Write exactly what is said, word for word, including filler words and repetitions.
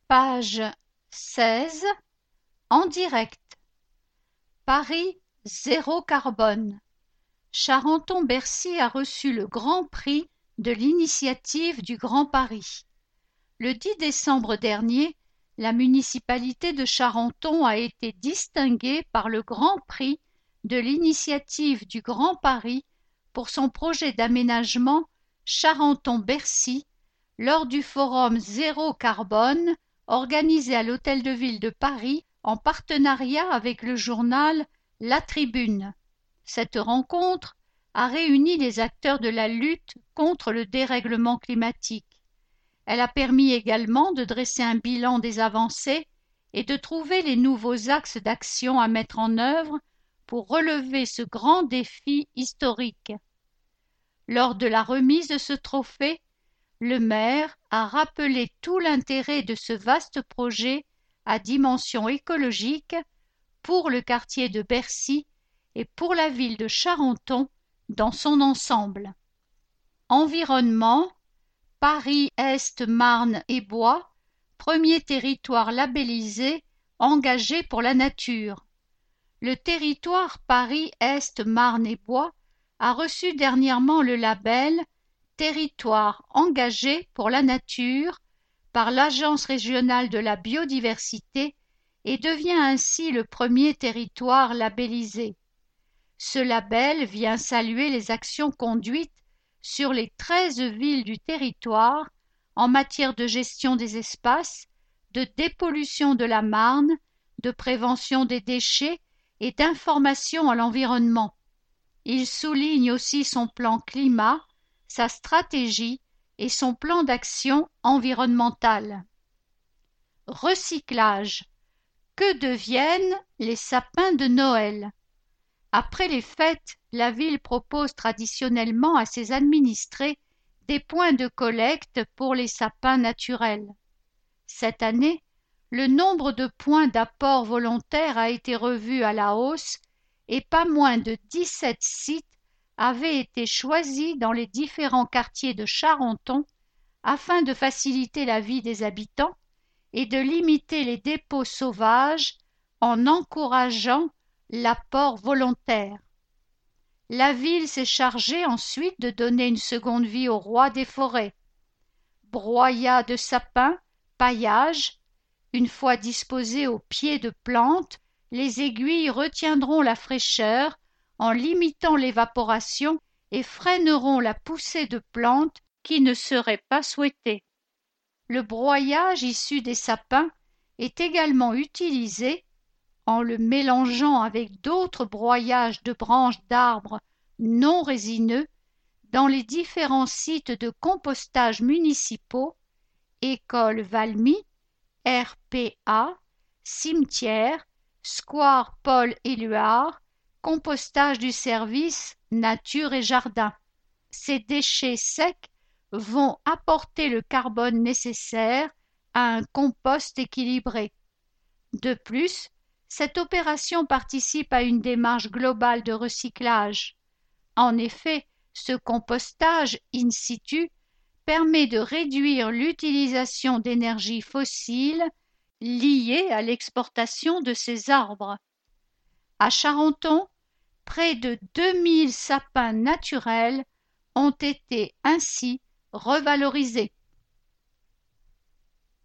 Page seize. En direct. Paris, zéro carbone. Charenton-Bercy a reçu le Grand Prix de l'initiative du Grand Paris. Le dix décembre dernier, la municipalité de Charenton a été distinguée par le Grand Prix de l'initiative du Grand Paris pour son projet d'aménagement Charenton-Bercy lors du forum Zéro Carbone organisé à l'Hôtel de Ville de Paris en partenariat avec le journal La Tribune. Cette rencontre a réuni les acteurs de la lutte contre le dérèglement climatique. Elle a permis également de dresser un bilan des avancées et de trouver les nouveaux axes d'action à mettre en œuvre pour relever ce grand défi historique. Lors de la remise de ce trophée, le maire a rappelé tout l'intérêt de ce vaste projet à dimension écologique pour le quartier de Bercy et pour la ville de Charenton dans son ensemble. Environnement, Paris-Est, Marne et Bois, premier territoire labellisé engagé pour la nature. Le territoire Paris-Est, Marne et Bois a reçu dernièrement le label Territoire engagé pour la nature par l'Agence régionale de la biodiversité et devient ainsi le premier territoire labellisé. Ce label vient saluer les actions conduites sur les treize villes du territoire en matière de gestion des espaces, de dépollution de la Marne, de prévention des déchets et d'information à l'environnement. Il souligne aussi son plan climat, sa stratégie et son plan d'action environnementale. Recyclage. Que deviennent les sapins de Noël? Après les fêtes, la ville propose traditionnellement à ses administrés des points de collecte pour les sapins naturels. Cette année, le nombre de points d'apport volontaire a été revu à la hausse et pas moins de dix-sept sites avaient été choisis dans les différents quartiers de Charenton afin de faciliter la vie des habitants et de limiter les dépôts sauvages en encourageant l'apport volontaire. La ville s'est chargée ensuite de donner une seconde vie au roi des forêts. Broyat de sapins, paillage. Une fois disposées au pied de plantes, les aiguilles retiendront la fraîcheur en limitant l'évaporation et freineront la poussée de plantes qui ne seraient pas souhaitées. Le broyage issu des sapins est également utilisé en le mélangeant avec d'autres broyages de branches d'arbres non résineux dans les différents sites de compostage municipaux, écoles Valmy, R P A, cimetières, square Paul-Éluard, compostage du service Nature et Jardin. Ces déchets secs vont apporter le carbone nécessaire à un compost équilibré. De plus, cette opération participe à une démarche globale de recyclage. En effet, ce compostage in situ permet de réduire l'utilisation d'énergie fossile liée à l'exportation de ces arbres. À Charenton, près de deux mille sapins naturels ont été ainsi revalorisés.